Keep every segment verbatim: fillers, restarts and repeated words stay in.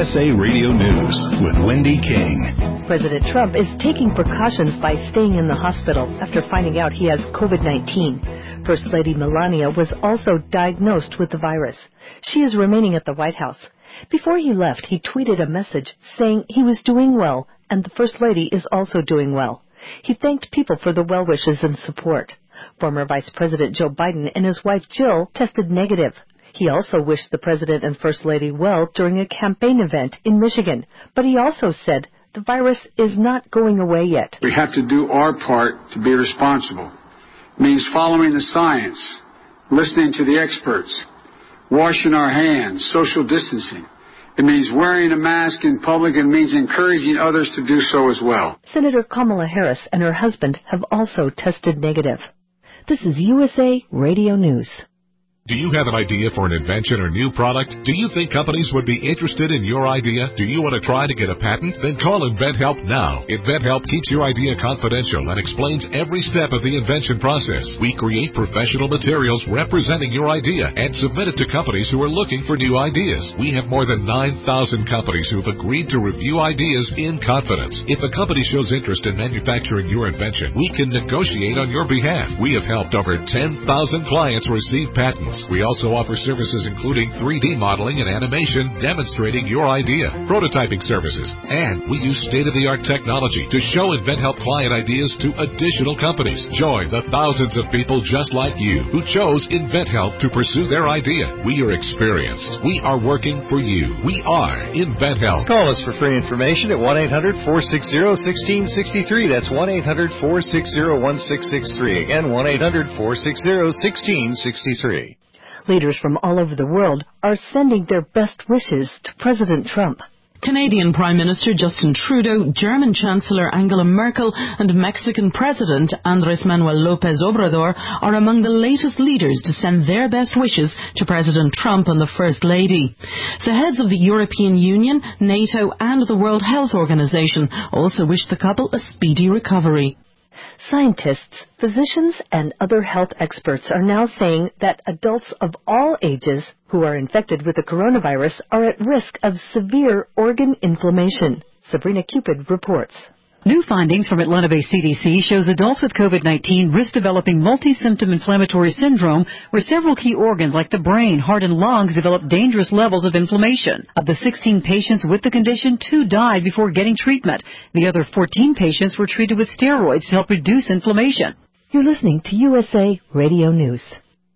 S A Radio News with Wendy King. President Trump is taking precautions by staying in the hospital after finding out he has COVID nineteen. First Lady Melania was also diagnosed with the virus. She is remaining at the White House. Before he left, he tweeted a message saying he was doing well, and the First Lady is also doing well. He thanked people for the well wishes and support. Former Vice President Joe Biden and his wife Jill tested negative. He also wished the President and First Lady well during a campaign event in Michigan, but he also said the virus is not going away yet. We have to do our part to be responsible. It means following the science, listening to the experts, washing our hands, social distancing. It means wearing a mask in public. It means encouraging others to do so as well. Senator Kamala Harris and her husband have also tested negative. This is U S A Radio News. Do you have an idea for an invention or new product? Do you think companies would be interested in your idea? Do you want to try to get a patent? Then call InventHelp now. InventHelp keeps your idea confidential and explains every step of the invention process. We create professional materials representing your idea and submit it to companies who are looking for new ideas. We have more than nine thousand companies who have agreed to review ideas in confidence. If a company shows interest in manufacturing your invention, we can negotiate on your behalf. We have helped over ten thousand clients receive patents. We also offer services including three D modeling and animation demonstrating your idea, prototyping services, and we use state-of-the-art technology to show InventHelp client ideas to additional companies. Join the thousands of people just like you who chose InventHelp to pursue their idea. We are experienced. We are working for you. We are InventHelp. Call us for free information at one eight hundred four six zero one six six three. That's one eight hundred four six zero one six six three. Again, one eight hundred four six zero one six six three. Leaders from all over the world are sending their best wishes to President Trump. Canadian Prime Minister Justin Trudeau, German Chancellor Angela Merkel, and Mexican President Andrés Manuel López Obrador are among the latest leaders to send their best wishes to President Trump and the First Lady. The heads of the European Union, NATO, and the World Health Organization also wish the couple a speedy recovery. Scientists, physicians, and other health experts are now saying that adults of all ages who are infected with the coronavirus are at risk of severe organ inflammation. Sabrina Cupid reports. New findings from Atlanta-based C D C shows adults with COVID nineteen risk developing multi-symptom inflammatory syndrome where several key organs like the brain, heart, and lungs develop dangerous levels of inflammation. Of the sixteen patients with the condition, two died before getting treatment. The other fourteen patients were treated with steroids to help reduce inflammation. You're listening to U S A Radio News.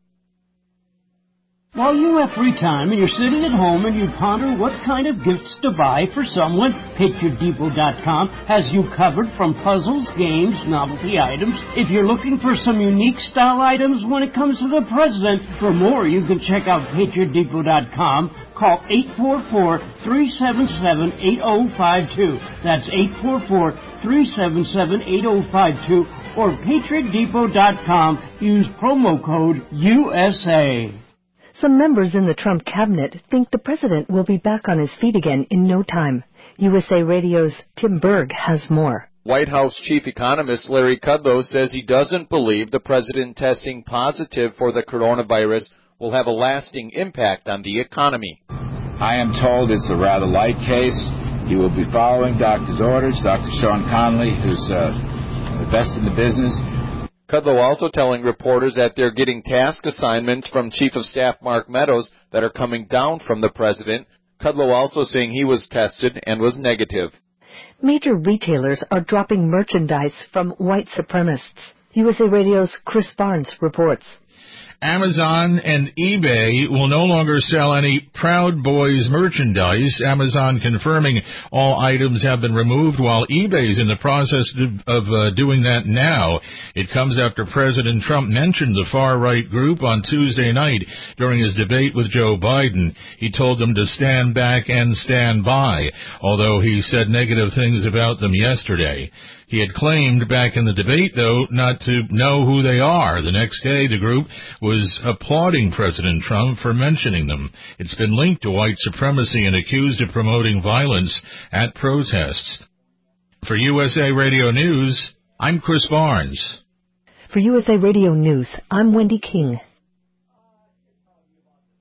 While you have free time and you're sitting at home and you ponder what kind of gifts to buy for someone, Patriot Depot dot com has you covered from puzzles, games, novelty items. If you're looking for some unique style items when it comes to the president, for more you can check out Patriot Depot dot com. Call eight four four, three seven seven, eight zero five two. That's eight four four, three seven seven, eight zero five two. Or Patriot Depot dot com. Use promo code U S A. Some members in the Trump cabinet think the president will be back on his feet again in no time. U S A Radio's Tim Berg has more. White House Chief Economist Larry Kudlow says he doesn't believe the president testing positive for the coronavirus will have a lasting impact on the economy. I am told it's a rather light case. He will be following doctor's orders. Doctor Sean Conley, who's uh, the best in the business. Kudlow also telling reporters that they're getting task assignments from Chief of Staff Mark Meadows that are coming down from the president. Kudlow also saying he was tested and was negative. Major retailers are dropping merchandise from white supremacists. U S A Radio's Chris Barnes reports. Amazon and eBay will no longer sell any Proud Boys merchandise, Amazon confirming all items have been removed while eBay is in the process of uh, doing that now. It comes after President Trump mentioned the far-right group on Tuesday night during his debate with Joe Biden. He told them to stand back and stand by, although he said negative things about them yesterday. He had claimed back in the debate, though, not to know who they are. The next day, the group was applauding President Trump for mentioning them. It's been linked to white supremacy and accused of promoting violence at protests. For U S A Radio News, I'm Chris Barnes. For U S A Radio News, I'm Wendy King.